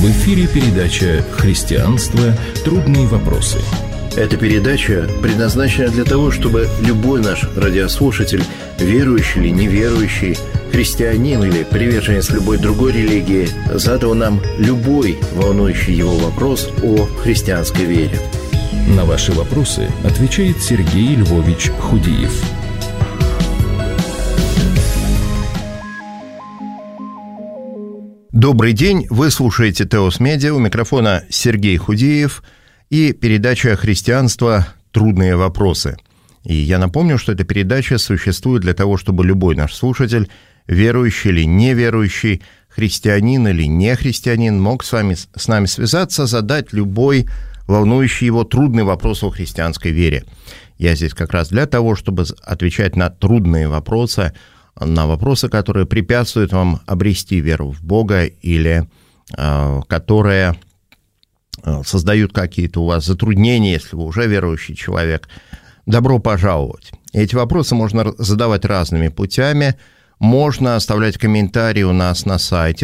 В эфире передача «Христианство. Трудные вопросы». Эта передача предназначена для того, чтобы любой наш радиослушатель, верующий или неверующий, христианин или приверженец любой другой религии, задал нам любой волнующий его вопрос о христианской вере. На ваши вопросы отвечает Сергей Львович Худиев. Добрый день, вы слушаете Теос Медиа, у микрофона Сергей Худиев и передача «Христианство. Трудные вопросы». И я напомню, что эта передача существует для того, чтобы любой наш слушатель, верующий или неверующий, христианин или не христианин, мог с нами связаться, задать любой волнующий его трудный вопрос о христианской вере. Я здесь как раз для того, чтобы отвечать на трудные вопросы, на вопросы, которые препятствуют вам обрести веру в Бога или которые создают какие-то у вас затруднения, если вы уже верующий человек. Добро пожаловать. Эти вопросы можно задавать разными путями. Можно оставлять комментарии у нас на сайте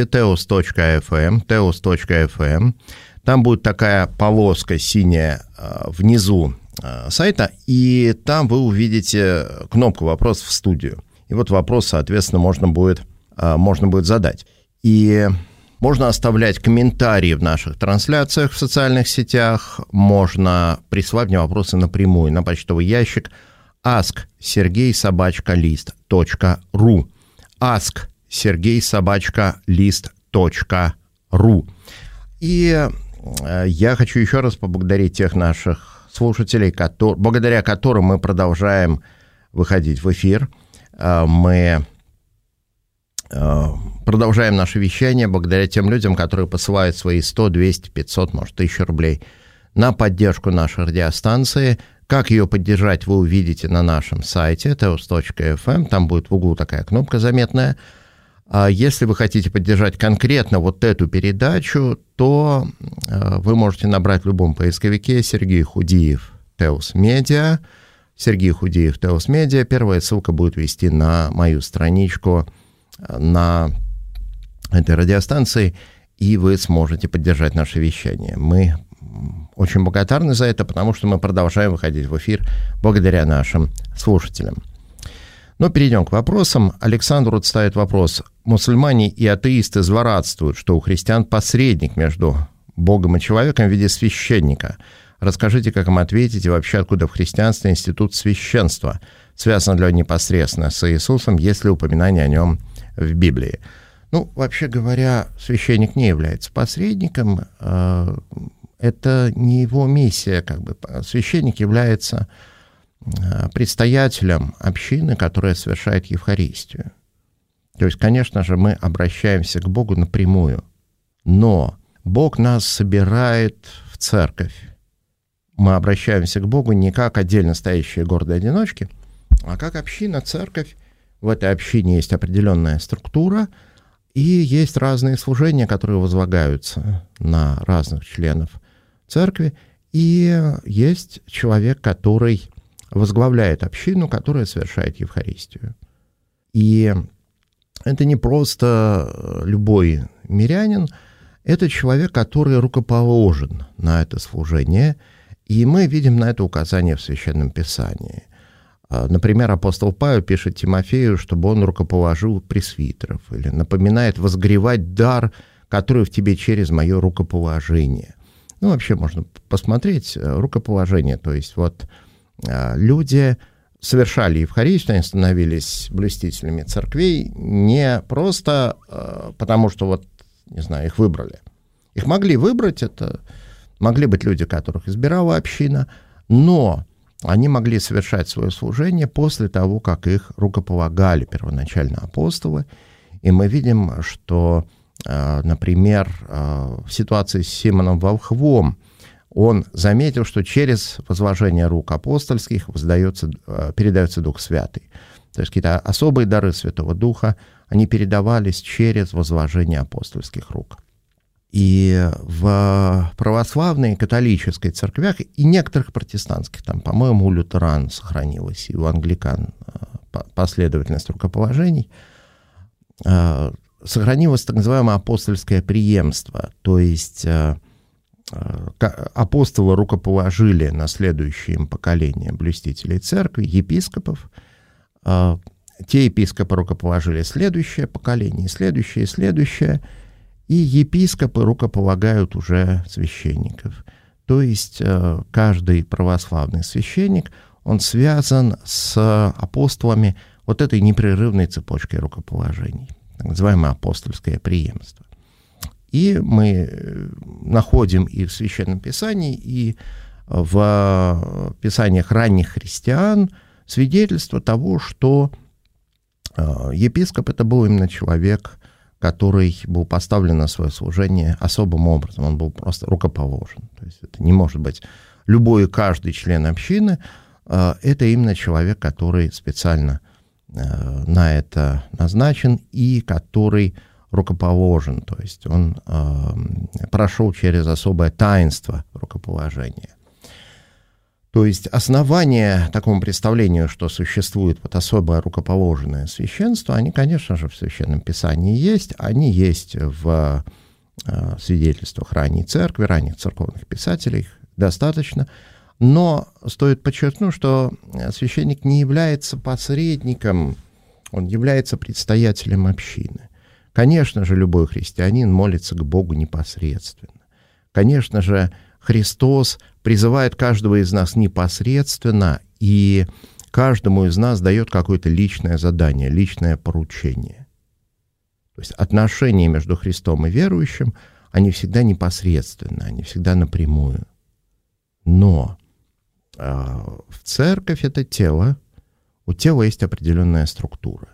teos.fm. Там будет такая полоска синяя внизу сайта, и там вы увидите кнопку «Вопрос в студию». И вот вопрос, соответственно, можно будет задать. И можно оставлять комментарии в наших трансляциях в социальных сетях, можно присылать мне вопросы напрямую на почтовый ящик ask@sergey@list.ru ask@sergey@list.ru. И я хочу еще раз поблагодарить тех наших слушателей, благодаря которым мы продолжаем выходить в эфир. Мы продолжаем наше вещание благодаря тем людям, которые посылают свои 100, 200, 500, может, 1000 рублей на поддержку нашей радиостанции. Как ее поддержать, вы увидите на нашем сайте teos.fm. Там будет в углу такая кнопка заметная. Если вы хотите поддержать конкретно вот эту передачу, то вы можете набрать в любом поисковике Сергей Худиев Теос Медиа. Сергей Худиев Теос Медиа. Первая ссылка будет вести на мою страничку на этой радиостанции, и вы сможете поддержать наше вещание. Мы очень благодарны за это, потому что мы продолжаем выходить в эфир благодаря нашим слушателям. Но перейдем к вопросам. Александр ставит вопрос. Мусульмане и атеисты злорадствуют, что у христиан посредник между Богом и человеком в виде священника. Расскажите, как им ответить, и вообще откуда в христианстве институт священства? Связан ли он непосредственно с Иисусом, есть ли упоминание о нем в Библии? Ну, вообще говоря, священник не является посредником. Это не его миссия, как бы. Священник является предстоятелем общины, которая совершает Евхаристию. То есть, конечно же, мы обращаемся к Богу напрямую, но Бог нас собирает в церковь. Мы обращаемся к Богу не как отдельно стоящие гордые одиночки, а как община, церковь. В этой общине есть определенная структура, и есть разные служения, которые возлагаются на разных членов церкви, и есть человек, который возглавляет общину, которая совершает Евхаристию. И это не просто любой мирянин, это человек, который рукоположен на это служение, и мы видим на это указание в Священном Писании. Например, апостол Павел пишет Тимофею, чтобы он рукоположил пресвитеров, или напоминает возгревать дар, который в тебе через мое рукоположение. Ну, вообще можно посмотреть рукоположение, то есть вот люди совершали Евхаристию, они становились блюстителями церквей не просто потому, что вот, не знаю, их выбрали. Их могли выбрать, это могли быть люди, которых избирала община, но они могли совершать свое служение после того, как их рукополагали первоначально апостолы. И мы видим, что, например, в ситуации с Симоном Волхвом он заметил, что через возложение рук апостольских передается Дух Святый. То есть какие-то особые дары Святого Духа, они передавались через возложение апостольских рук. И в православной и католической церквях, и некоторых протестантских, там, по-моему, у лютеран сохранилось, и у англикан последовательность рукоположений, сохранилось так называемое апостольское преемство, то есть апостолы рукоположили на следующее им поколение блюстителей церкви, епископов. Те епископы рукоположили следующее поколение, следующее, и епископы рукополагают уже священников. То есть каждый православный священник, он связан с апостолами вот этой непрерывной цепочкой рукоположений, так называемое апостольское преемство. И мы находим и в Священном Писании, и в писаниях ранних христиан свидетельство того, что епископ — это был именно человек, который был поставлен на свое служение особым образом, он был просто рукоположен. То есть это не может быть любой и каждый член общины, это именно человек, который специально на это назначен и который рукоположен, то есть он прошел через особое таинство рукоположения. То есть основание такому представлению, что существует вот особое рукоположенное священство, они, конечно же, в Священном Писании есть, они есть в свидетельствах ранней церкви, ранних церковных писателей, их достаточно, но стоит подчеркнуть, что священник не является посредником, он является предстоятелем общины. Конечно же, любой христианин молится к Богу непосредственно. Конечно же, Христос призывает каждого из нас непосредственно, и каждому из нас дает какое-то личное задание, личное поручение. То есть отношения между Христом и верующим, они всегда непосредственны, они всегда напрямую. Но в церковь — это тело, у тела есть определенная структура.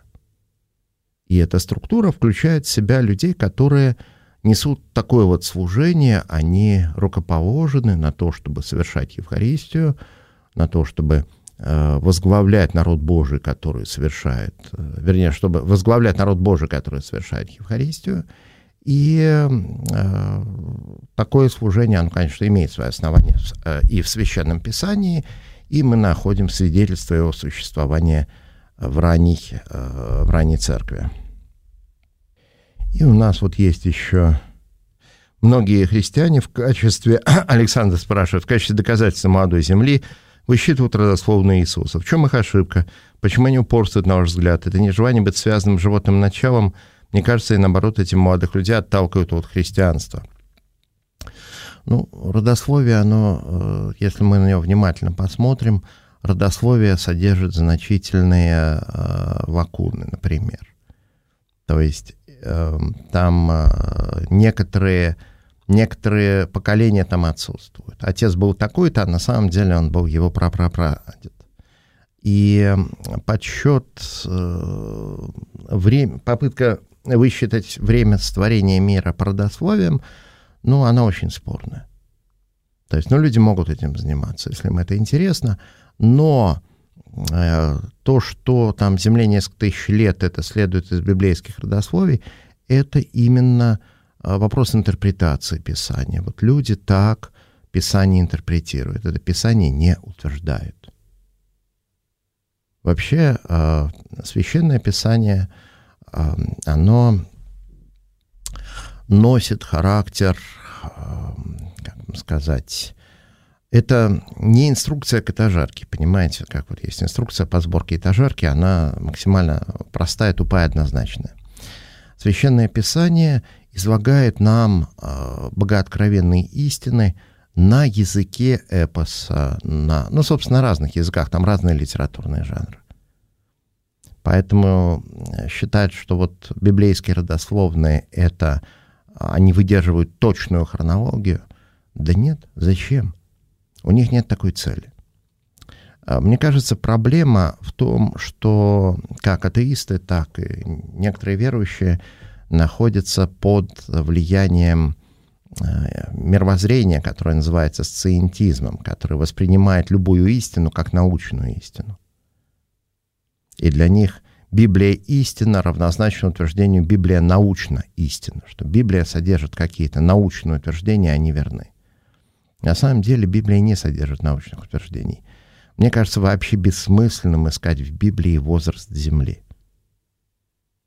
И эта структура включает в себя людей, которые несут такое вот служение, они рукоположены на то, чтобы совершать Евхаристию, на то, чтобы возглавлять народ Божий, который совершает, вернее, чтобы возглавлять народ Божий, который совершает Евхаристию. И такое служение, оно, конечно, имеет свое основание и в Священном Писании, и мы находим свидетельство его существования в ранней церкви. И у нас вот есть еще многие христиане в качестве, Александр спрашивает, в качестве доказательства молодой земли высчитывают родословную Иисуса. В чем их ошибка? Почему они упорствуют, на ваш взгляд? Это не желание быть связанным с животным началом? Мне кажется, и наоборот, эти молодых людей отталкивают от христианства. Ну, родословие, оно, если мы на него внимательно посмотрим, родословие содержит значительные лакуны, например. То есть там некоторые поколения там отсутствуют. Отец был такой-то, а на самом деле он был его прапрапрадед. И подсчет попытка высчитать время сотворения мира по родословиям, ну, она очень спорная. То есть, люди могут этим заниматься, если им это интересно, но то, что там Земле несколько тысяч лет, это следует из библейских родословий, это именно вопрос интерпретации Писания. Вот люди так Писание интерпретируют, это Писание не утверждают. Вообще, Священное Писание, оно носит характер, как вам сказать, это не инструкция к этажерке, понимаете, как вот есть инструкция по сборке этажерки, она максимально простая, тупая, однозначная. Священное Писание излагает нам богооткровенные истины на языке эпоса, собственно, на разных языках, там разные литературные жанры. Поэтому считать, что вот библейские родословные они выдерживают точную хронологию, да нет, зачем? У них нет такой цели. Мне кажется, проблема в том, что как атеисты, так и некоторые верующие находятся под влиянием мировоззрения, которое называется сциентизмом, которое воспринимает любую истину как научную истину. И для них Библия истина равнозначна утверждению Библия научна истина, что Библия содержит какие-то научные утверждения, они верны. На самом деле Библия не содержит научных утверждений. Мне кажется, вообще бессмысленным искать в Библии возраст Земли.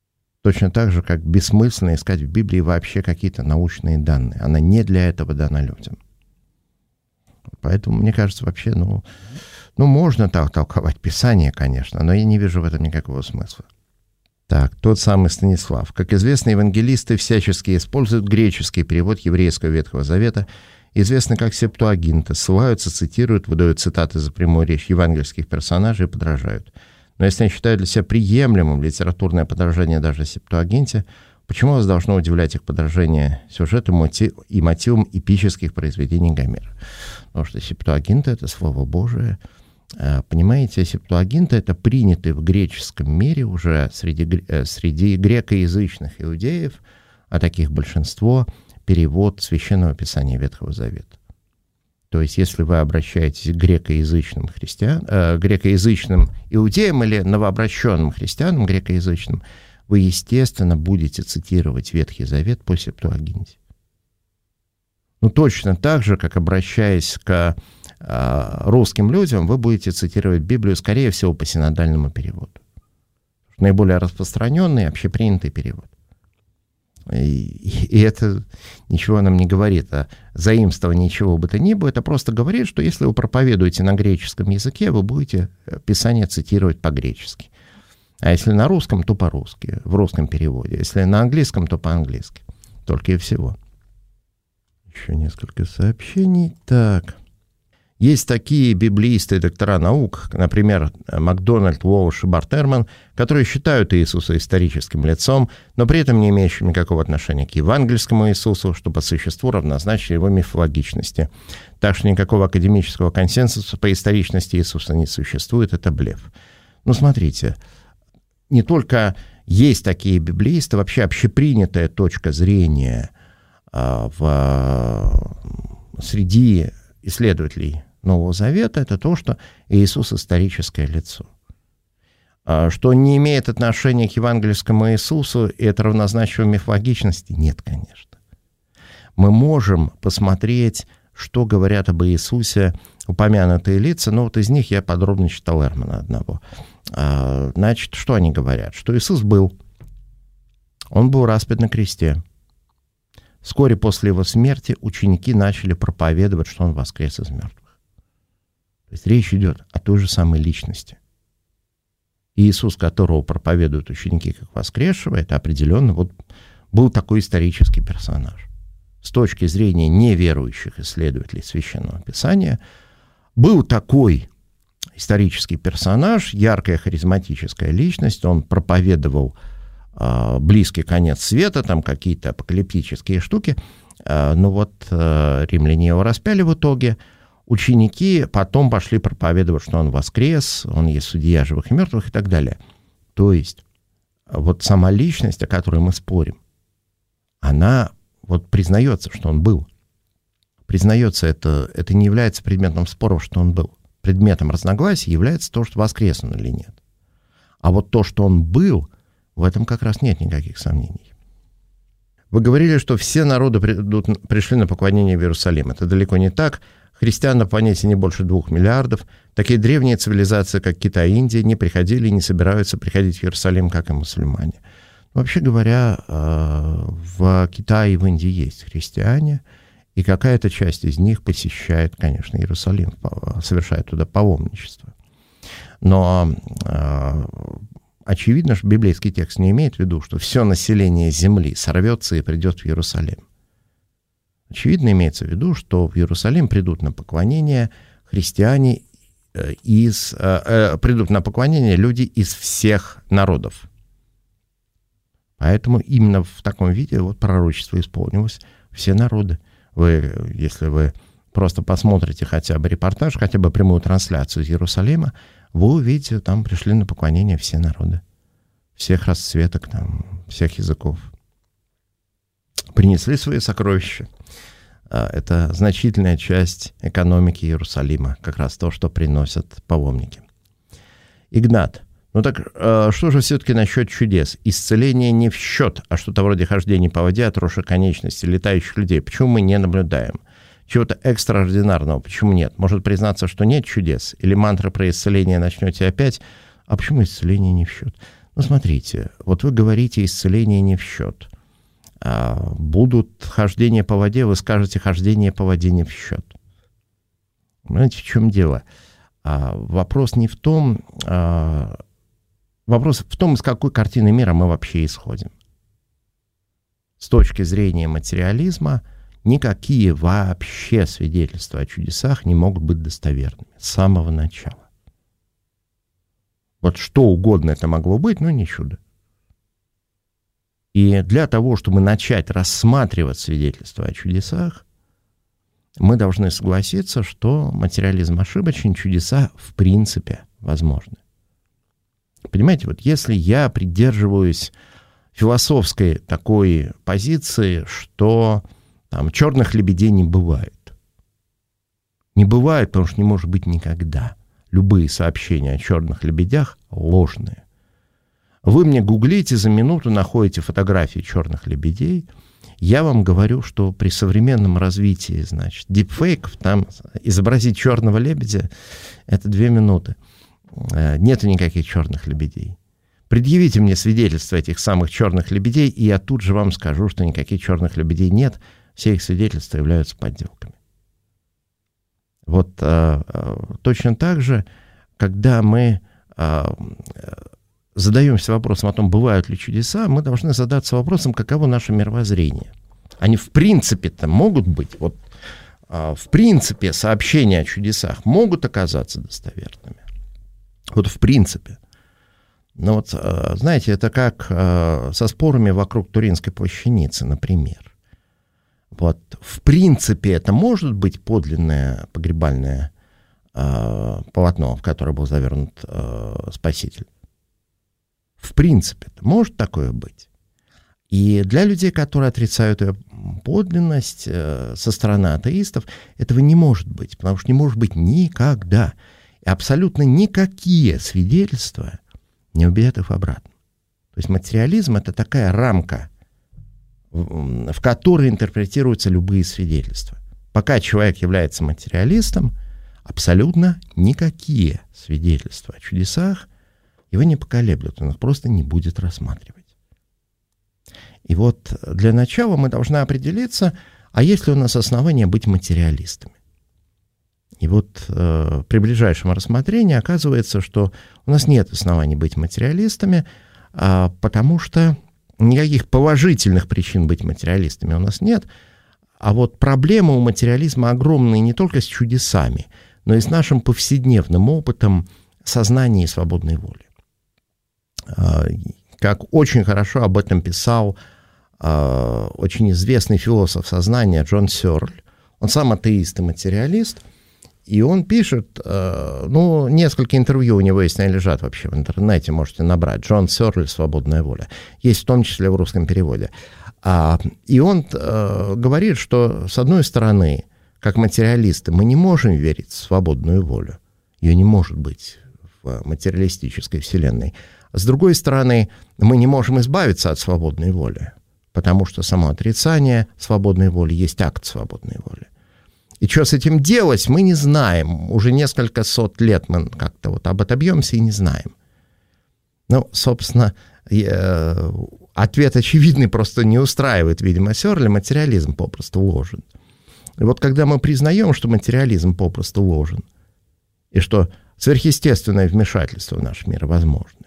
Точно так же, как бессмысленно искать в Библии вообще какие-то научные данные. Она не для этого дана людям. Поэтому, мне кажется, вообще, можно так толковать Писание, конечно, но я не вижу в этом никакого смысла. Так, тот самый Станислав. Как известно, евангелисты всячески используют греческий перевод еврейского Ветхого Завета, известный как Септуагинта, ссылаются, цитируют, выдают цитаты за прямую речь евангельских персонажей и подражают. Но если они считают для себя приемлемым литературное подражание даже Септуагинте, почему вас должно удивлять их подражение сюжету и мотивам эпических произведений Гомера? Потому что Септуагинта — это Слово Божие. Понимаете, Септуагинта — это принятый в греческом мире уже среди грекоязычных иудеев, а таких большинство, перевод Священного Писания Ветхого Завета. То есть, если вы обращаетесь к грекоязычным иудеям или новообращенным христианам грекоязычным, вы, естественно, будете цитировать Ветхий Завет по Септуагинте. Точно так же, как обращаясь к русским людям, вы будете цитировать Библию, скорее всего, по синодальному переводу. Наиболее распространенный, общепринятый перевод. И это ничего нам не говорит о заимствовании чего бы то ни было. Это просто говорит, что если вы проповедуете на греческом языке, вы будете Писание цитировать по-гречески. А если на русском, то по-русски, в русском переводе. Если на английском, то по-английски. Только и всего. Еще несколько сообщений. Так. Есть такие библеисты и доктора наук, например, Макдональд, Уолш и Барт Эрман, которые считают Иисуса историческим лицом, но при этом не имеющим никакого отношения к евангельскому Иисусу, что по существу равнозначно его мифологичности. Так что никакого академического консенсуса по историчности Иисуса не существует, это блеф. Смотрите, не только есть такие библеисты, вообще общепринятая точка зрения среди исследователей Нового Завета — это то, что Иисус — историческое лицо. Что он не имеет отношения к евангельскому Иисусу, и это равнозначно мифологичности? Нет, конечно. Мы можем посмотреть, что говорят об Иисусе упомянутые лица, но из них я подробно читал Эрмана одного. Значит, что они говорят? Что Иисус был. Он был распят на кресте. Вскоре после его смерти ученики начали проповедовать, что он воскрес из мертвых. То есть речь идет о той же самой личности. Иисус, которого проповедуют ученики как воскресшего, это определенно был такой исторический персонаж. С точки зрения неверующих исследователей Священного Писания, был такой исторический персонаж, яркая харизматическая личность, он проповедовал близкий конец света, там какие-то апокалиптические штуки, римляне его распяли в итоге. Ученики потом пошли проповедовать, что он воскрес, он есть судья живых и мертвых и так далее. То есть сама личность, о которой мы спорим, она признается, что он был. Признается, это не является предметом споров, что он был. Предметом разногласий является то, что воскрес он или нет. А то, что он был, в этом как раз нет никаких сомнений. Вы говорили, что все народы пришли на поклонение в Иерусалим. Это далеко не так. Христиан на планете не больше 2 миллиардов. Такие древние цивилизации, как Китай и Индия, не приходили и не собираются приходить в Иерусалим, как и мусульмане. Вообще говоря, в Китае и в Индии есть христиане, и какая-то часть из них посещает, конечно, Иерусалим, совершает туда паломничество. Но очевидно, что библейский текст не имеет в виду, что все население земли сорвется и придет в Иерусалим. Очевидно, имеется в виду, что в Иерусалим придут на поклонение христиане придут на поклонение люди из всех народов. Поэтому именно в таком виде пророчество исполнилось. Все народы. Если вы просто посмотрите хотя бы репортаж, хотя бы прямую трансляцию из Иерусалима, вы увидите, там пришли на поклонение все народы. Всех расцветок, всех языков. Принесли свои сокровища. Это значительная часть экономики Иерусалима, как раз то, что приносят паломники. Игнат. Что же все-таки насчет чудес? Исцеление не в счет, а что-то вроде хождения по воде, отросших конечностей, летающих людей. Почему мы не наблюдаем? Чего-то экстраординарного, почему нет? Может признаться, что нет чудес? Или мантры про исцеление начнете опять? А почему исцеление не в счет? смотрите, вот вы говорите, исцеление не в счет. Будут хождения по воде, вы скажете, хождение по воде не в счет. Понимаете, в чем дело? Вопрос не в том, вопрос в том, из какой картины мира мы вообще исходим. С точки зрения материализма, никакие вообще свидетельства о чудесах не могут быть достоверными с самого начала. Вот что угодно это могло быть, но не чудо. И для того, чтобы начать рассматривать свидетельства о чудесах, мы должны согласиться, что материализм ошибочен, чудеса в принципе возможны. Понимаете, вот если я придерживаюсь философской такой позиции, что там черных лебедей не бывает. Не бывает, потому что не может быть никогда. Любые сообщения о черных лебедях ложные. Вы мне гуглите, за минуту находите фотографии черных лебедей. Я вам говорю, что при современном развитии, значит, дипфейков, там изобразить черного лебедя — это 2 минуты. Нету никаких черных лебедей. Предъявите мне свидетельства этих самых черных лебедей, и я тут же вам скажу, что никаких черных лебедей нет. Все их свидетельства являются подделками. Вот точно так же, когда мы задаемся вопросом о том, бывают ли чудеса, мы должны задаться вопросом, каково наше мировоззрение. Они в принципе-то могут быть, вот в принципе сообщения о чудесах могут оказаться достоверными. Вот в принципе. Но вот, знаете, это как со спорами вокруг Туринской плащаницы, например. Вот в принципе это может быть подлинное погребальное полотно, в которое был завернут Спаситель. В принципе, может такое быть. И для людей, которые отрицают ее подлинность со стороны атеистов, этого не может быть, потому что не может быть никогда. И абсолютно никакие свидетельства не убедят их обратно. То есть материализм — это такая рамка, в которой интерпретируются любые свидетельства. Пока человек является материалистом, абсолютно никакие свидетельства о чудесах его не поколеблют, он их просто не будет рассматривать. И вот для начала мы должны определиться, а есть ли у нас основания быть материалистами. И вот при ближайшем рассмотрении оказывается, что у нас нет оснований быть материалистами, потому что никаких положительных причин быть материалистами у нас нет. А вот проблемы у материализма огромные не только с чудесами, но и с нашим повседневным опытом сознания и свободной воли. Как очень хорошо об этом писал очень известный философ сознания Джон Сёрль. Он сам атеист и материалист. И он пишет, несколько интервью у него есть, они лежат вообще в интернете, можете набрать. Джон Сёрль «Свободная воля». Есть в том числе в русском переводе. И он говорит, что, с одной стороны, как материалисты, мы не можем верить в свободную волю. Ее не может быть в материалистической вселенной. С другой стороны, мы не можем избавиться от свободной воли, потому что само отрицание свободной воли есть акт свободной воли. И что с этим делать, мы не знаем. Уже несколько сот лет мы как-то вот отобьемся и не знаем. Собственно, ответ очевидный просто не устраивает, видимо, Сёрля. Материализм попросту ложен. И вот когда мы признаем, что материализм попросту ложен, и что сверхъестественное вмешательство в наш мир возможно,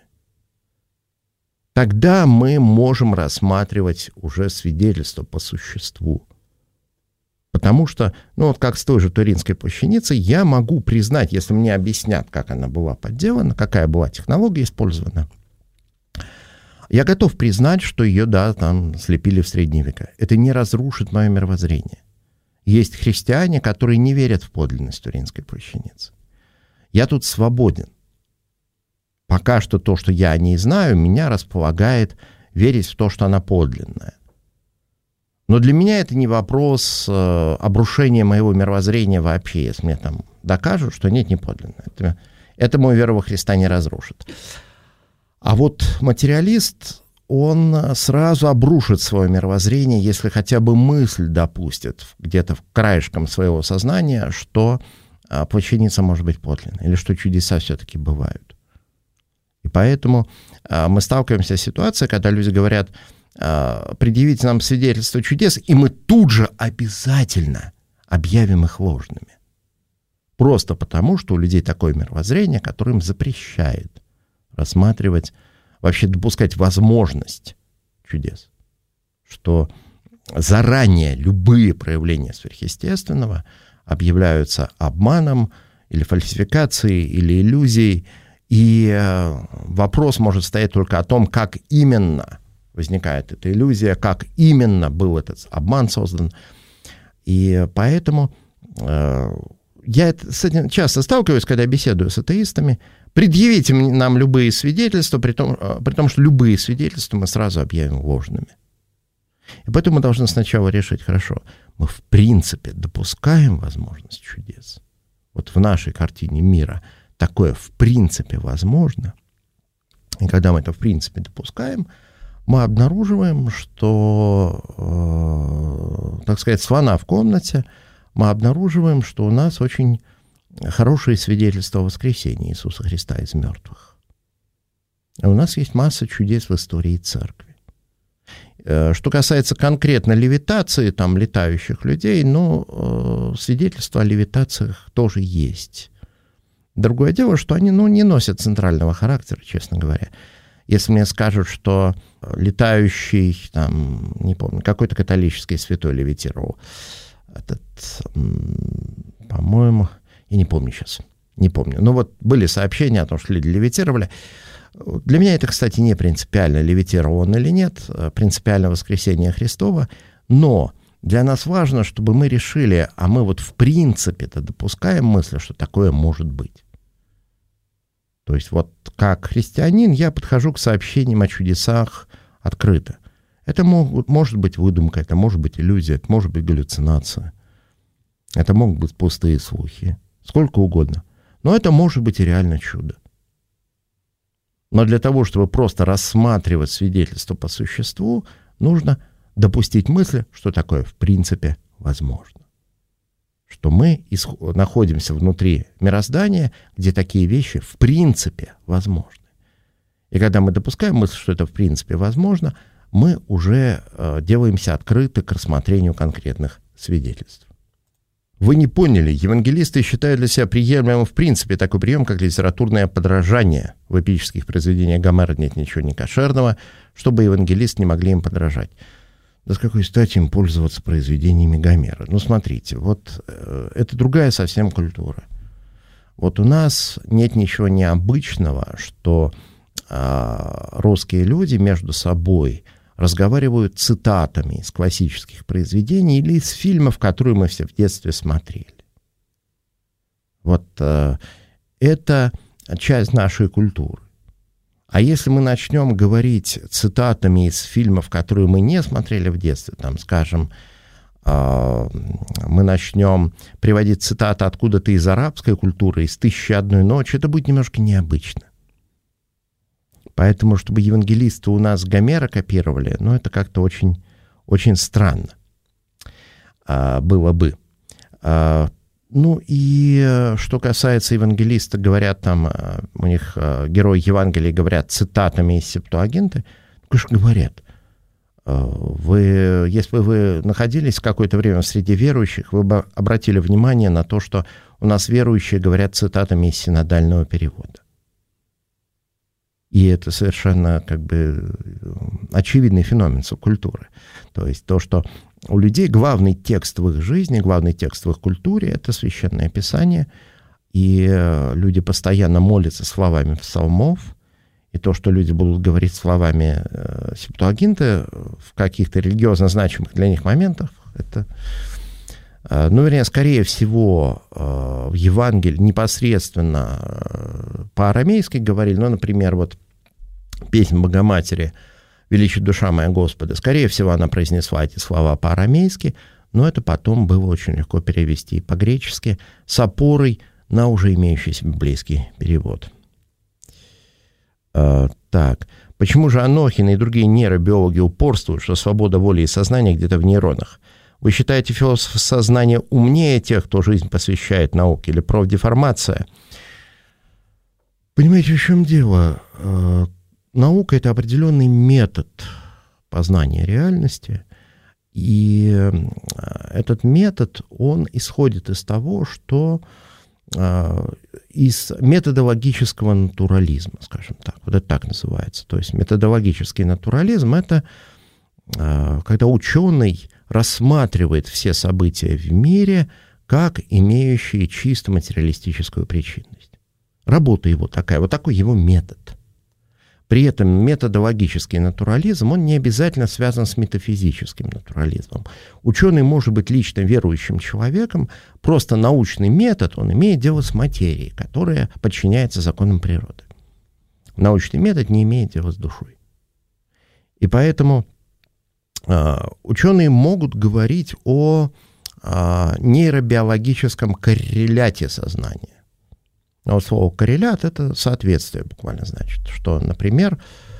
тогда мы можем рассматривать уже свидетельство по существу. Потому что, как с той же Туринской плащаницей, я могу признать, если мне объяснят, как она была подделана, какая была технология использована, я готов признать, что ее, там слепили в средние века. Это не разрушит мое мировоззрение. Есть христиане, которые не верят в подлинность Туринской плащаницы. Я тут свободен. Пока что то, что я о ней знаю, меня располагает верить в то, что она подлинная. Но для меня это не вопрос обрушения моего мировоззрения вообще, если мне там докажут, что нет, не подлинное. Это мою веру во Христа не разрушит. А вот материалист, он сразу обрушит свое мировоззрение, если хотя бы мысль допустит где-то в краешком своего сознания, что плащаница может быть подлинной, или что чудеса все-таки бывают. И поэтому мы сталкиваемся с ситуацией, когда люди говорят: предъявите нам свидетельство чудес, и мы тут же обязательно объявим их ложными. Просто потому, что у людей такое мировоззрение, которое им запрещает рассматривать, вообще допускать возможность чудес. Что заранее любые проявления сверхъестественного объявляются обманом или фальсификацией, или иллюзией, и вопрос может стоять только о том, как именно возникает эта иллюзия, как именно был этот обман создан. И поэтому я с этим часто сталкиваюсь, когда беседую с атеистами. Предъявите нам любые свидетельства, при том, что любые свидетельства мы сразу объявим ложными. И поэтому мы должны сначала решить: хорошо, мы в принципе допускаем возможность чудес. Вот в нашей картине мира такое в принципе возможно. И когда мы это в принципе допускаем, мы обнаруживаем, что, так сказать, слона в комнате, мы обнаруживаем, что у нас очень хорошие свидетельства о воскресении Иисуса Христа из мертвых. У нас есть масса чудес в истории церкви. Что касается конкретно левитации, там, летающих людей, свидетельства о левитациях тоже есть. Другое дело, что они, не носят центрального характера, честно говоря. Если мне скажут, что летающий, там, не помню, какой-то католический святой левитировал, по-моему, я не помню сейчас, не помню. Но вот были сообщения о том, что люди левитировали. Для меня это, кстати, не принципиально, левитировал он или нет, принципиально воскресение Христова, но для нас важно, чтобы мы решили, а мы вот в принципе-то допускаем мысль, что такое может быть. То есть вот как христианин я подхожу к сообщениям о чудесах открыто. Это может быть выдумка, это может быть иллюзия, это может быть галлюцинация, это могут быть пустые слухи, сколько угодно. Но это может быть и реально чудо. Но для того, чтобы просто рассматривать свидетельство по существу, нужно допустить мысль, что такое в принципе возможно. Что мы находимся внутри мироздания, где такие вещи в принципе возможны. И когда мы допускаем мысль, что это в принципе возможно, мы уже делаемся открыты к рассмотрению конкретных свидетельств. Вы не поняли, евангелисты считают для себя приемлемым в принципе такой прием, как литературное подражание. В эпических произведениях Гомера нет ничего некошерного, чтобы евангелисты не могли им подражать. Да с какой стати им пользоваться произведениями Гомера? Смотрите, вот это другая совсем культура. Вот у нас нет ничего необычного, что русские люди между собой разговаривают цитатами из классических произведений или из фильмов, которые мы все в детстве смотрели. Вот это часть нашей культуры. А если мы начнем говорить цитатами из фильмов, которые мы не смотрели в детстве, там, скажем, мы начнем приводить цитаты откуда-то из арабской культуры, из «Тысячи и одной ночи», это будет немножко необычно. Поэтому, чтобы евангелисты у нас Гомера копировали, это как-то очень, очень странно было бы. И что касается евангелистов, говорят там, у них герои Евангелия говорят цитатами из Септуагинты, конечно, говорят. Если бы вы находились какое-то время среди верующих, вы бы обратили внимание на то, что у нас верующие говорят цитатами из синодального перевода. И это совершенно очевидный феномен субкультуры. То есть то, что у людей главный текст в их жизни, главный текст в их культуре — это Священное Писание, и люди постоянно молятся словами псалмов, и то, что люди будут говорить словами Септуагинты в каких-то религиозно значимых для них моментах, это, скорее всего, в Евангелии непосредственно по-арамейски говорили, например, вот песнь Богоматери «Величит душа моя Господа», скорее всего, она произнесла эти слова по-арамейски, но это потом было очень легко перевести по-гречески с опорой на уже имеющийся библейский перевод. Так, почему же Анохин и другие нейробиологи упорствуют, что свобода воли и сознания где-то в нейронах? Вы считаете философов сознания умнее тех, кто жизнь посвящает науке, или профдеформация? Понимаете, в чем дело? наука — это определенный метод познания реальности, и этот метод, он исходит из того, что из методологического натурализма, скажем так, вот это так называется. То есть методологический натурализм — это когда ученый рассматривает все события в мире как имеющие чисто материалистическую причинность. Работа его такая, вот такой его метод. При этом методологический натурализм, он не обязательно связан с метафизическим натурализмом. Ученый может быть лично верующим человеком, просто научный метод, он имеет дело с материей, которая подчиняется законам природы. Научный метод не имеет дела с душой. И поэтому ученые могут говорить о нейробиологическом корреляте сознания. Но слово «коррелят» — это соответствие буквально значит, что, например,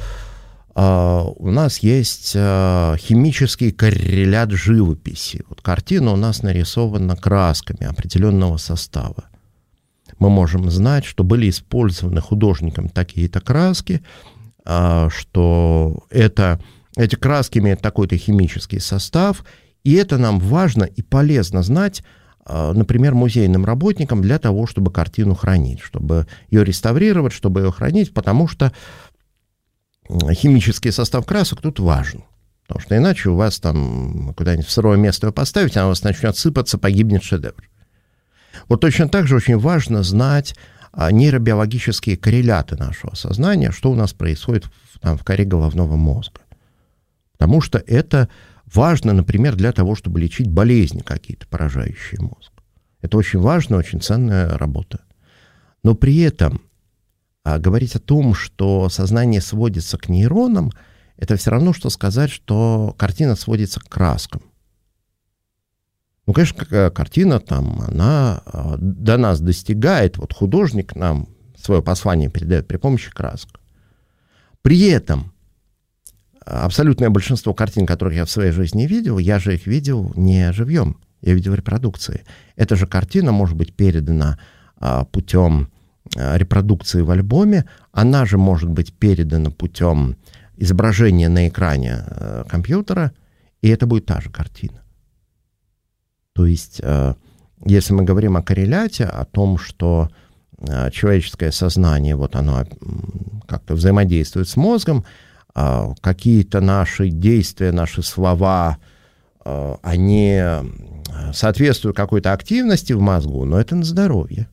у нас есть химический коррелят живописи. Вот картина у нас нарисована красками определенного состава. Мы можем знать, что были использованы художником такие-то краски, что эти краски имеют такой-то химический состав, и это нам важно и полезно знать, например, музейным работникам для того, чтобы картину хранить, чтобы ее реставрировать, чтобы ее хранить, потому что химический состав красок тут важен. Потому что иначе у вас там куда-нибудь в сырое место ее поставить, она у вас начнет сыпаться, погибнет шедевр. Вот точно так же очень важно знать нейробиологические корреляты нашего сознания, что у нас происходит в коре головного мозга. Потому что это важно, например, для того, чтобы лечить болезни какие-то, поражающие мозг. Это очень важная, очень ценная работа. Но при этом говорить о том, что сознание сводится к нейронам, это все равно, что сказать, что картина сводится к краскам. Ну, конечно, картина там, она до нас достигает, вот художник нам свое послание передает при помощи красок. При этом абсолютное большинство картин, которых я в своей жизни видел, я же их видел не живьем, я видел репродукции. Эта же картина может быть передана путем репродукции в альбоме, она же может быть передана путем изображения на экране компьютера, и это будет та же картина. То есть, если мы говорим о корреляте, о том, что человеческое сознание, вот оно как-то взаимодействует с мозгом, какие-то наши действия, наши слова, они соответствуют какой-то активности в мозгу, но это на здоровье.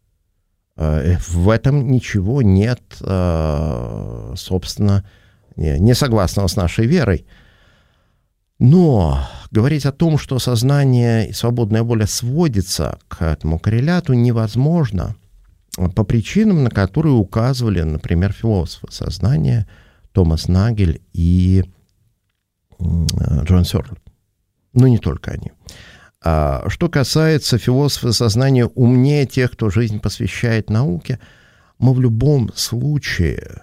В этом ничего нет, собственно, не согласного с нашей верой. Но говорить о том, что сознание и свободная воля сводится к этому корреляту, невозможно по причинам, на которые указывали, например, философы сознания Томас Нагель и Джон Сёрл. Но не только они. Что касается философов сознания умнее тех, кто жизнь посвящает науке, мы в любом случае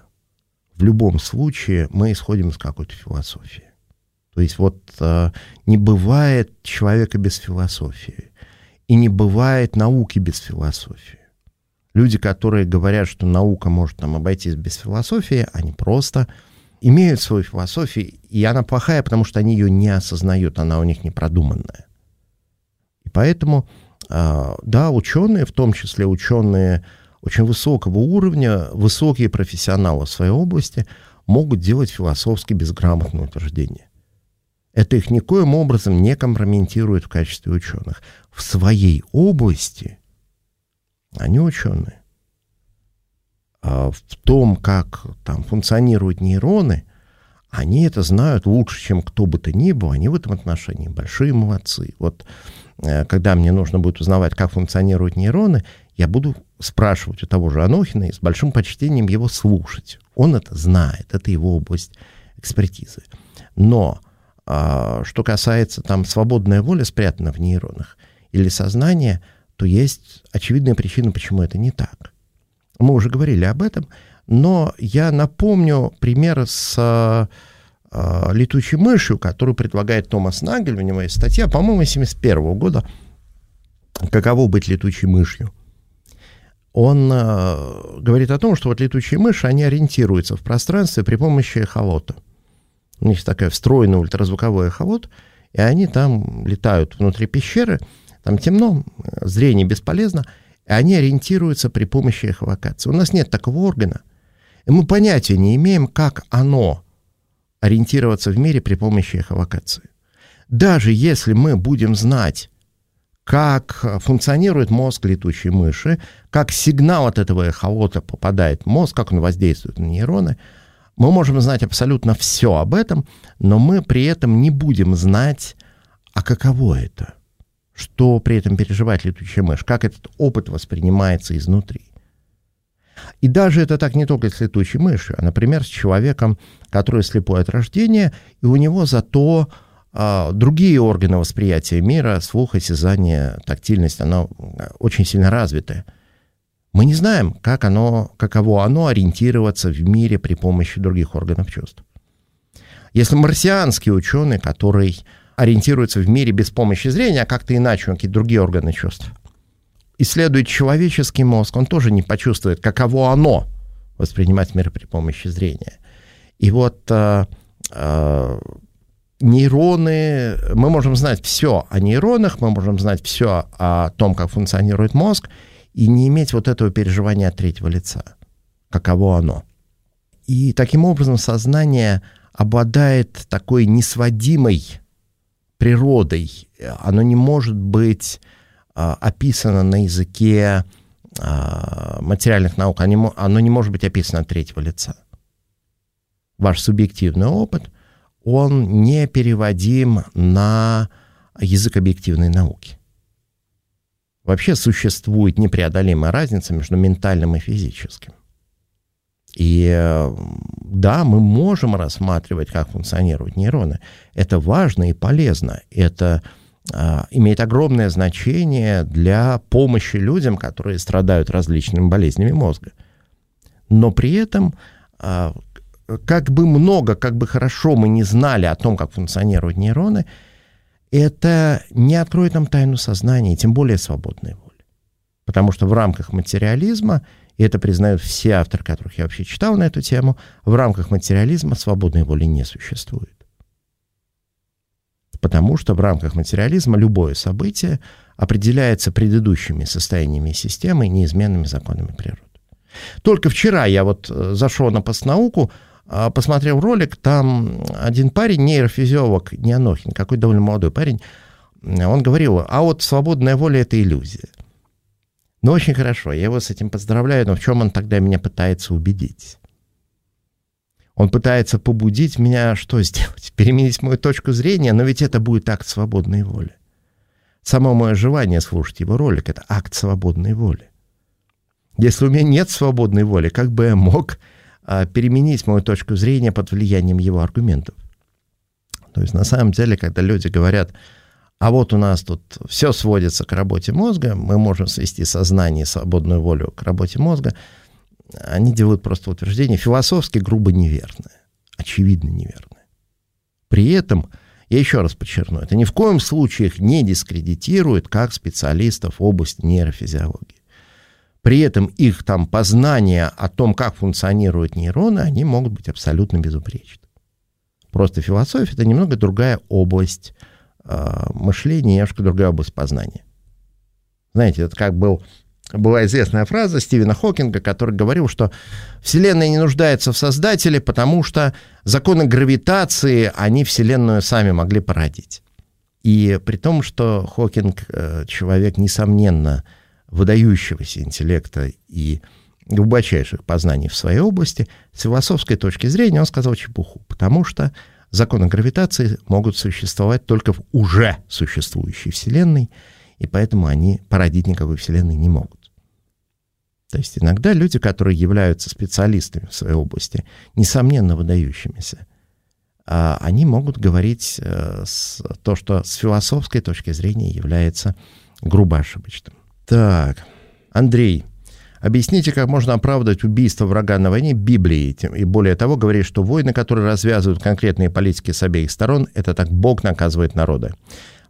мы исходим из какой-то философии. То есть вот не бывает человека без философии, и не бывает науки без философии. Люди, которые говорят, что наука может там обойтись без философии, они просто имеют свою философию, и она плохая, потому что они ее не осознают, она у них не продуманная. И поэтому, да, ученые, в том числе ученые очень высокого уровня, высокие профессионалы в своей области, могут делать философски безграмотные утверждения. Это их никоим образом не компрометирует в качестве ученых. В своей области они ученые. А в том, как там функционируют нейроны, они это знают лучше, чем кто бы то ни был. Они в этом отношении большие молодцы. Вот когда мне нужно будет узнавать, как функционируют нейроны, я буду спрашивать у того же Анохина и с большим почтением его слушать. Он это знает, это его область экспертизы. Но что касается там свободная воля спрятана в нейронах или сознание, то есть очевидная причина, почему это не так. Мы уже говорили об этом, но я напомню пример с летучей мышью, которую предлагает Томас Нагель. У него есть статья, по-моему, 1971 года «Каково быть летучей мышью». Он говорит о том, что вот летучие мыши, они ориентируются в пространстве при помощи эхолота. У них такая встроенная ультразвуковой эхолот, и они там летают внутри пещеры, там темно, зрение бесполезно, и они ориентируются при помощи эхолокации. У нас нет такого органа, и мы понятия не имеем, как оно ориентироваться в мире при помощи эхолокации. Даже если мы будем знать, как функционирует мозг летучей мыши, как сигнал от этого эхолота попадает в мозг, как он воздействует на нейроны, мы можем знать абсолютно все об этом, но мы при этом не будем знать, а каково это, что при этом переживает летучая мышь, как этот опыт воспринимается изнутри. И даже это так не только с летучей мышью, а, например, с человеком, который слепой от рождения, и у него зато другие органы восприятия мира, слух, осязание, тактильность, оно очень сильно развитое. Мы не знаем, каково оно ориентироваться в мире при помощи других органов чувств. Если марсианский ученый, который ориентируется в мире без помощи зрения, а как-то иначе, какие-то другие органы чувств, исследует человеческий мозг, он тоже не почувствует, каково оно воспринимать мир при помощи зрения. И вот нейроны, мы можем знать все о нейронах, мы можем знать все о том, как функционирует мозг, и не иметь вот этого переживания от третьего лица, каково оно. И таким образом сознание обладает такой несводимой природой. Оно не может быть описано на языке материальных наук, оно не может быть описано от третьего лица. Ваш субъективный опыт, он не переводим на язык объективной науки. Вообще существует непреодолимая разница между ментальным и физическим. И да, мы можем рассматривать, как функционируют нейроны. Это важно и полезно. Это имеет огромное значение для помощи людям, которые страдают различными болезнями мозга. Но при этом, как бы много, как бы хорошо мы не знали о том, как функционируют нейроны, это не откроет нам тайну сознания, и тем более свободной воли. Потому что в рамках материализма, и это признают все авторы, которых я вообще читал на эту тему, в рамках материализма свободной воли не существует. Потому что в рамках материализма любое событие определяется предыдущими состояниями системы и неизменными законами природы. Только вчера я вот зашел на постнауку, посмотрел ролик, там один парень, нейрофизиолог Неонохин, какой довольно молодой парень, он говорил, а вот свободная воля — это иллюзия. Ну, очень хорошо, я его с этим поздравляю, но в чем он тогда меня пытается убедить? Он пытается побудить меня что сделать? Переменить мою точку зрения, но ведь это будет акт свободной воли. Само мое желание слушать его ролик — это акт свободной воли. Если у меня нет свободной воли, как бы я мог переменить мою точку зрения под влиянием его аргументов? То есть на самом деле, когда люди говорят, а вот у нас тут все сводится к работе мозга, мы можем свести сознание и свободную волю к работе мозга, они делают просто утверждение философски грубо неверное, очевидно неверное. При этом, я еще раз подчеркну, это ни в коем случае их не дискредитирует как специалистов в области нейрофизиологии. При этом их там познания о том, как функционируют нейроны, они могут быть абсолютно безупречны. Просто философия — это немного другая область мышления, немножко другая область познания. Знаете, это как была известная фраза Стивена Хокинга, который говорил, что Вселенная не нуждается в создателе, потому что законы гравитации, они Вселенную сами могли породить. И при том, что Хокинг человек, несомненно, выдающегося интеллекта и глубочайших познаний в своей области, с философской точки зрения он сказал чепуху, потому что законы гравитации могут существовать только в уже существующей Вселенной, и поэтому они породить никакой Вселенной не могут. То есть иногда люди, которые являются специалистами в своей области, несомненно выдающимися, они могут говорить то, что с философской точки зрения является грубо ошибочным. Так, Андрей, объясните, как можно оправдать убийство врага на войне Библией, и более того, говорит, что войны, которые развязывают конкретные политики с обеих сторон, это так Бог наказывает народы.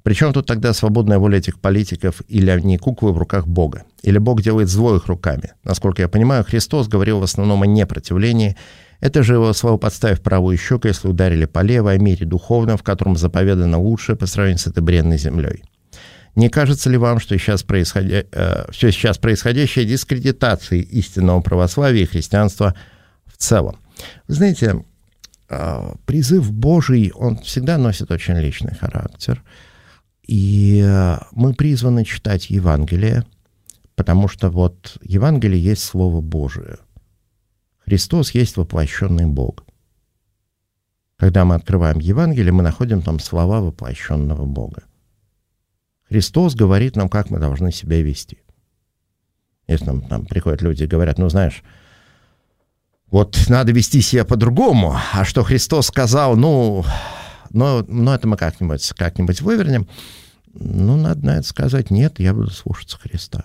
Причем тут тогда свободная воля этих политиков, или они куклы в руках Бога, или Бог делает зло их руками. Насколько я понимаю, Христос говорил в основном о непротивлении. Это же его слово «подставив правую щеку, если ударили по левой», о мире духовном, в котором заповедано лучшее по сравнению с этой бренной землей. Не кажется ли вам, что все сейчас происходящее дискредитацией истинного православия и христианства в целом? Вы знаете, призыв Божий, он всегда носит очень личный характер. И мы призваны читать Евангелие, потому что вот Евангелие есть Слово Божие. Христос есть воплощенный Бог. Когда мы открываем Евангелие, мы находим там слова воплощенного Бога. Христос говорит нам, как мы должны себя вести. Если там приходят люди и говорят, ну, знаешь, вот надо вести себя по-другому, а что Христос сказал, но это мы как-нибудь вывернем. Ну, надо на это сказать, нет, я буду слушаться Христа.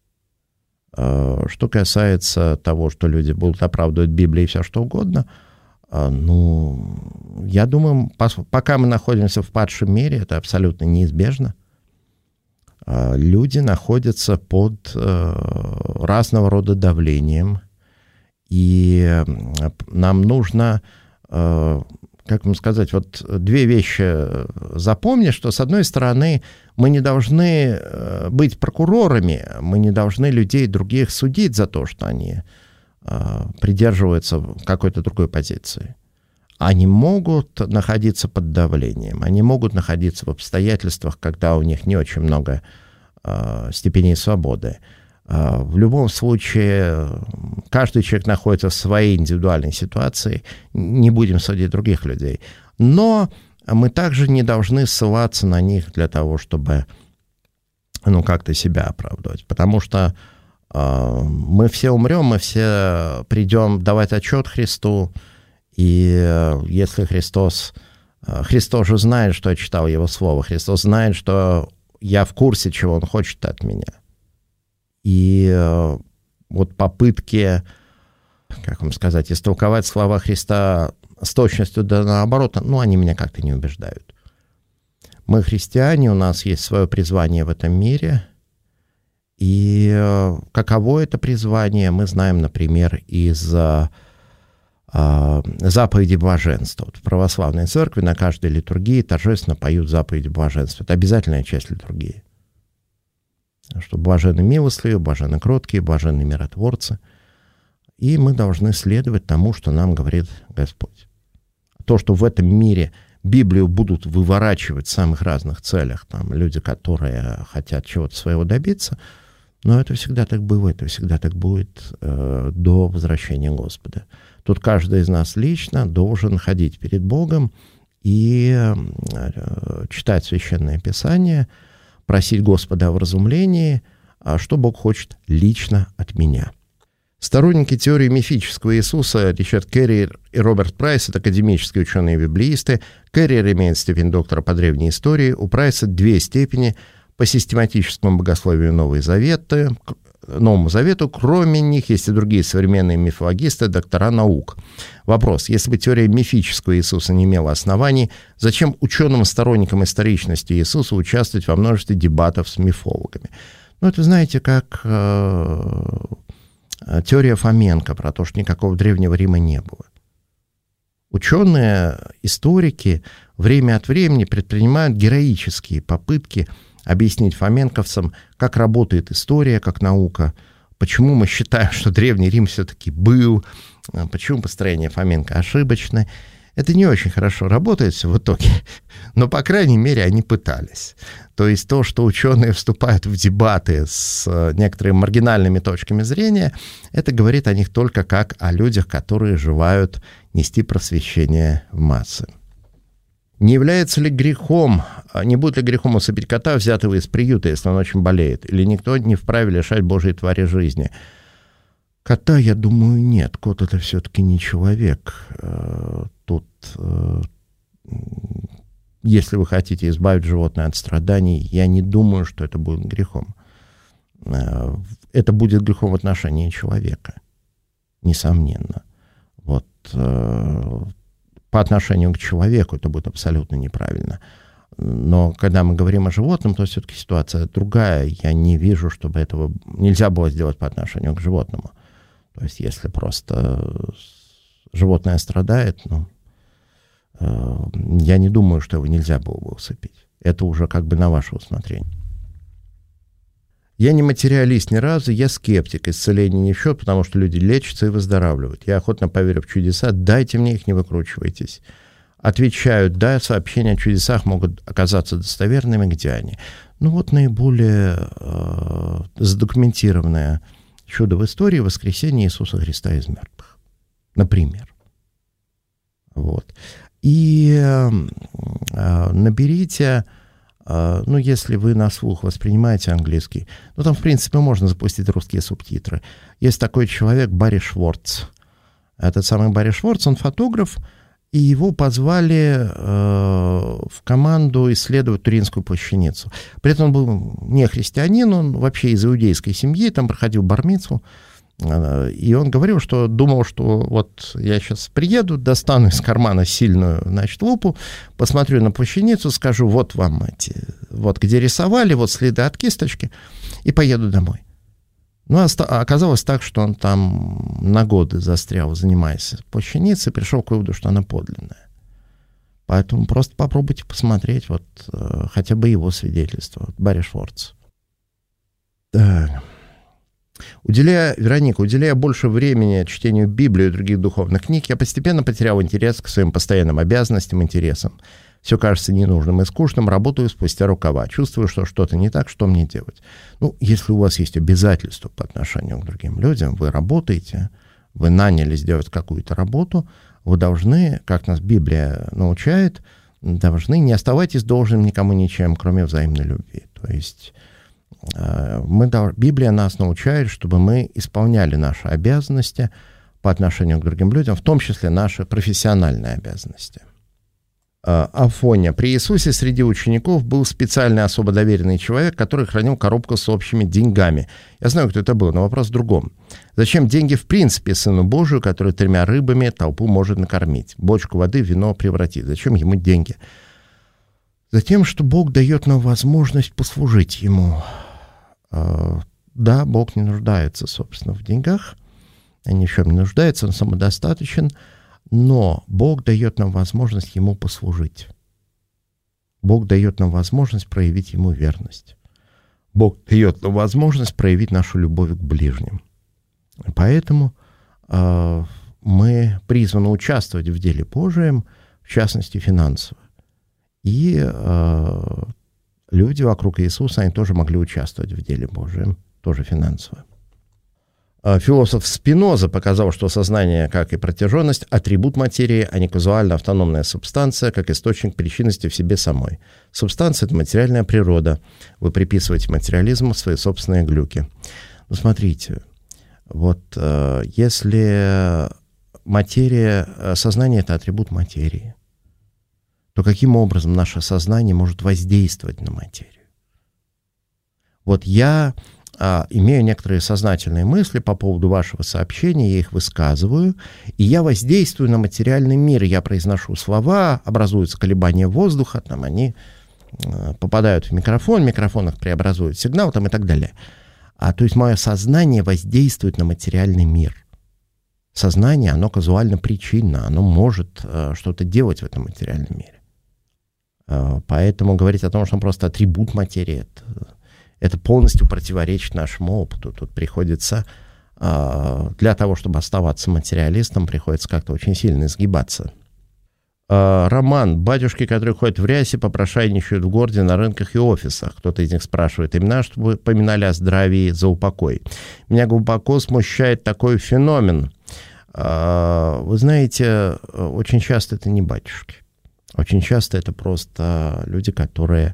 Что касается того, что люди будут оправдывать Библию и все что угодно, я думаю, пока мы находимся в падшем мире, это абсолютно неизбежно. Люди находятся под разного рода давлением, и нам нужно, как вам сказать, вот две вещи запомни, что, с одной стороны, мы не должны быть прокурорами, мы не должны людей других судить за то, что они придерживаются какой-то другой позиции. Они могут находиться под давлением, они могут находиться в обстоятельствах, когда у них не очень много степеней свободы. В любом случае, каждый человек находится в своей индивидуальной ситуации, не будем судить других людей. Но мы также не должны ссылаться на них для того, чтобы как-то себя оправдывать, потому что мы все умрем, мы все придем давать отчет Христу, и если Христос же знает, что я читал Его Слово, Христос знает, что я в курсе, чего Он хочет от меня. И вот попытки, как вам сказать, истолковать слова Христа с точностью да наоборот, они меня как-то не убеждают. Мы христиане, у нас есть свое призвание в этом мире, и каково это призвание, мы знаем, например, из заповеди блаженства. Вот в православной церкви на каждой литургии торжественно поют заповеди блаженства. Это обязательная часть литургии. Что блаженны милостливые, блаженны кроткие, блаженны миротворцы. И мы должны следовать тому, что нам говорит Господь. То, что в этом мире Библию будут выворачивать в самых разных целях, там, люди, которые хотят чего-то своего добиться, но это всегда так было, это всегда так будет до возвращения Господа. Тут каждый из нас лично должен ходить перед Богом и читать Священное Писание, просить Господа о вразумлении, что Бог хочет лично от меня. Сторонники теории мифического Иисуса Ричард Керриер и Роберт Прайс — это академические ученые-библеисты. Керриер имеет степень доктора по древней истории, у Прайса 2 степени по систематическому богословию Новому Завету. Кроме них есть и другие современные мифологисты, доктора наук. Вопрос: если бы теория мифического Иисуса не имела оснований, зачем ученым-сторонникам историчности Иисуса участвовать во множестве дебатов с мифологами? Это, знаете, как теория Фоменко про то, что никакого Древнего Рима не было. Ученые, историки время от времени предпринимают героические попытки объяснить фоменковцам, как работает история, как наука, почему мы считаем, что Древний Рим все-таки был, почему построение Фоменко ошибочно. Это не очень хорошо работает все в итоге, но, по крайней мере, они пытались. То есть то, что ученые вступают в дебаты с некоторыми маргинальными точками зрения, это говорит о них только как о людях, которые желают нести просвещение в массы. Не является ли грехом, не будет ли грехом усыпить кота, взятого из приюта, если он очень болеет? Или никто не вправе лишать Божьей твари жизни? Кота, я думаю, нет. Кот — это все-таки не человек. Тут, если вы хотите избавить животное от страданий, я не думаю, что это будет грехом. Это будет грехом в отношении человека. Несомненно. Вот по отношению к человеку это будет абсолютно неправильно. Но когда мы говорим о животном, то все-таки ситуация другая. Я не вижу, чтобы этого нельзя было сделать по отношению к животному. То есть если просто животное страдает, я не думаю, что его нельзя было бы усыпить. Это уже как бы на ваше усмотрение. Я не материалист ни разу, я скептик. Исцеление не в счет, потому что люди лечатся и выздоравливают. Я охотно поверю в чудеса, дайте мне их, не выкручивайтесь. Отвечают, да, сообщения о чудесах могут оказаться достоверными, где они? Наиболее задокументированное чудо в истории — воскресение Иисуса Христа из мертвых. Например. И наберите, если вы на слух воспринимаете английский, там, в принципе, можно запустить русские субтитры. Есть такой человек Барри Шворц. Этот самый Барри Шворц, он фотограф, и его позвали в команду исследовать Туринскую плащаницу. При этом он был не христианин, он вообще из иудейской семьи, там проходил бар-мицву. И он говорил, что думал, что я сейчас приеду, достану из кармана сильную, лупу, посмотрю на плащаницу, скажу, вам где рисовали, следы от кисточки, и поеду домой. Оказалось так, что он там на годы застрял, занимаясь плащаницей, пришел к выводу, что она подлинная. Поэтому просто попробуйте посмотреть хотя бы его свидетельство. Барри Шворц. Так. Уделяя больше времени чтению Библии и других духовных книг, я постепенно потерял интерес к своим постоянным обязанностям, интересам. Все кажется ненужным и скучным, работаю спустя рукава. Чувствую, что что-то не так, что мне делать? Если у вас есть обязательства по отношению к другим людям, вы работаете, вы наняли сделать какую-то работу, вы должны, как нас Библия научает, не оставайтесь должным никому ничем, кроме взаимной любви. То есть Библия нас научает, чтобы мы исполняли наши обязанности по отношению к другим людям, в том числе наши профессиональные обязанности. Афоня. При Иисусе среди учеников был специальный особо доверенный человек, который хранил коробку с общими деньгами. Я знаю, кто это был, но вопрос в другом. Зачем деньги в принципе Сыну Божию, который 3 рыбами толпу может накормить, бочку воды в вино превратить? Зачем ему деньги? Затем, что Бог дает нам возможность послужить Ему. Да, Бог не нуждается, собственно, в деньгах, ни в чем не нуждается, Он самодостаточен, но Бог дает нам возможность Ему послужить. Бог дает нам возможность проявить Ему верность. Бог дает нам возможность проявить нашу любовь к ближним. Поэтому мы призваны участвовать в деле Божьем, в частности, финансово. И люди вокруг Иисуса, они тоже могли участвовать в деле Божьем, тоже финансово. Философ Спиноза показал, что сознание, как и протяженность, атрибут материи, а не казуально-автономная субстанция, как источник причинности в себе самой. Субстанция — это материальная природа. Вы приписываете материализму свои собственные глюки. Смотрите, если сознание — это атрибут материи, то каким образом наше сознание может воздействовать на материю? Я имею некоторые сознательные мысли по поводу вашего сообщения, я их высказываю, и я воздействую на материальный мир, я произношу слова, образуются колебания воздуха, они попадают в микрофон, микрофон их преобразует в сигнал и так далее. То есть мое сознание воздействует на материальный мир. Сознание, оно казуально причинно, оно может что-то делать в этом материальном мире. Поэтому говорить о том, что он просто атрибут материи, это полностью противоречит нашему опыту. Тут приходится, для того, чтобы оставаться материалистом, приходится как-то очень сильно изгибаться. Роман. Батюшки, которые ходят в рясе, попрошайничают в городе, на рынках и офисах. Кто-то из них спрашивает имена, чтобы поминали о здравии за упокой. Меня глубоко смущает такой феномен. Вы знаете, очень часто это не батюшки. Очень часто это просто люди, которые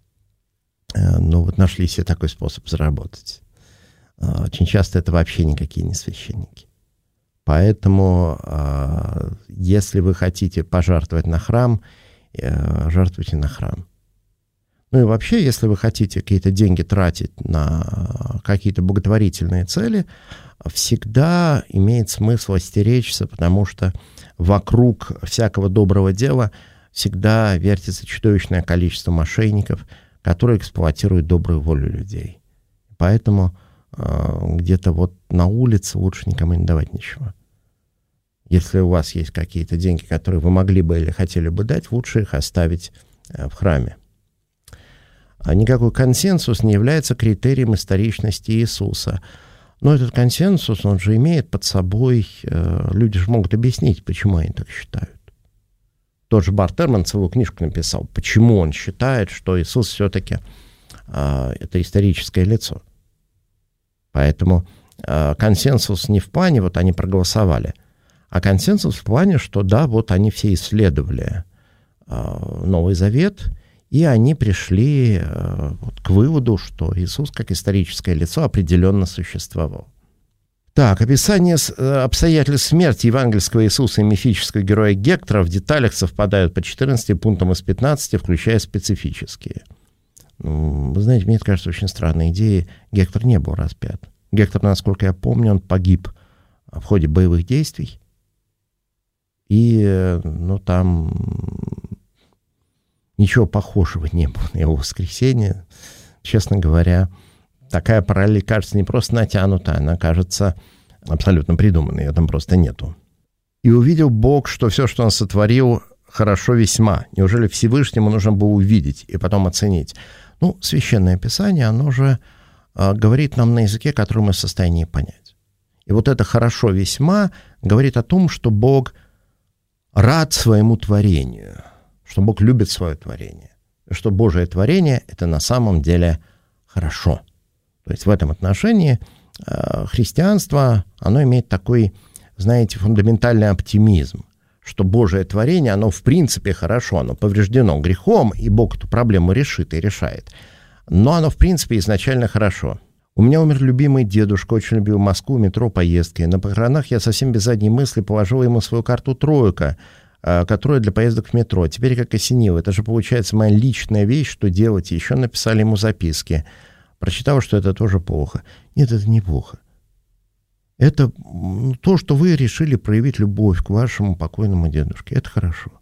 нашли себе такой способ заработать. Очень часто это вообще никакие не священники. Поэтому, если вы хотите пожертвовать на храм, жертвуйте на храм. И вообще, если вы хотите какие-то деньги тратить на какие-то благотворительные цели, всегда имеет смысл остеречься, потому что вокруг всякого доброго дела всегда вертится чудовищное количество мошенников, которые эксплуатируют добрую волю людей. Поэтому где-то вот на улице лучше никому не давать ничего. Если у вас есть какие-то деньги, которые вы могли бы или хотели бы дать, лучше их оставить в храме. А никакой консенсус не является критерием историчности Иисуса. Но этот консенсус, он же имеет под собой... Люди же могут объяснить, почему они так считают. Тот же Барт Эрман целую книжку написал, почему он считает, что Иисус все-таки это историческое лицо. Поэтому консенсус не в плане, вот они проголосовали, а консенсус в плане, что да, вот они все исследовали Новый Завет, и они пришли к выводу, что Иисус как историческое лицо определенно существовал. Так, описание обстоятельств смерти евангельского Иисуса и мифического героя Гектора в деталях совпадают по 14 пунктам из 15, включая специфические. Вы знаете, мне это кажется очень странной идеей. Гектор не был распят. Гектор, насколько я помню, он погиб в ходе боевых действий. И, там ничего похожего не было на его воскресение. Честно говоря, такая параллель кажется не просто натянута, она кажется абсолютно придуманной, ее там просто нету. «И увидел Бог, что все, что Он сотворил, хорошо весьма. Неужели Всевышнему нужно было увидеть и потом оценить?» Священное Писание, оно же говорит нам на языке, который мы в состоянии понять. И вот это «хорошо весьма» говорит о том, что Бог рад своему творению, что Бог любит свое творение, и что Божие творение — это на самом деле хорошо. То есть в этом отношении христианство, оно имеет такой, знаете, фундаментальный оптимизм, что Божие творение, оно в принципе хорошо, оно повреждено грехом, и Бог эту проблему решит и решает. Но оно в принципе изначально хорошо. У меня умер любимый дедушка, очень любил Москву, метро, поездки. На похоронах я совсем без задней мысли положил ему свою карту «Тройка», которая для поездок в метро. Теперь как осенило. Это же получается моя личная вещь, что делать. Еще написали ему записки. Прочитал, что это тоже плохо. Нет, это не плохо. Это то, что вы решили проявить любовь к вашему покойному дедушке. Это хорошо.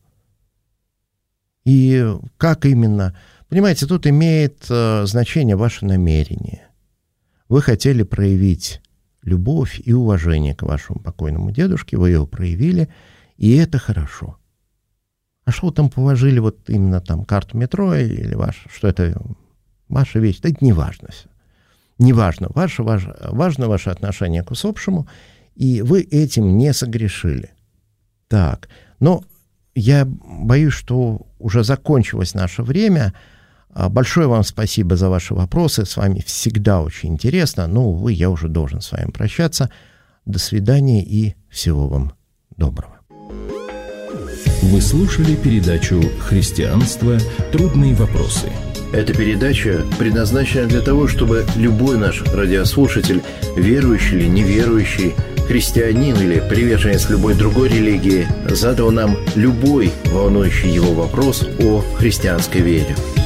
И как именно? Понимаете, тут имеет значение ваше намерение. Вы хотели проявить любовь и уважение к вашему покойному дедушке, вы его проявили, и это хорошо. А что вы там положили, вот именно там карту метро или что это ваша вещь, да это не важно все. Не важно. Важно ваше отношение к усопшему, и вы этим не согрешили. Так, но я боюсь, что уже закончилось наше время. Большое вам спасибо за ваши вопросы. С вами всегда очень интересно. Но, увы, я уже должен с вами прощаться. До свидания и всего вам доброго. Вы слушали передачу «Христианство. Трудные вопросы». Эта передача предназначена для того, чтобы любой наш радиослушатель, верующий или неверующий, христианин или приверженец любой другой религии, задал нам любой волнующий его вопрос о христианской вере.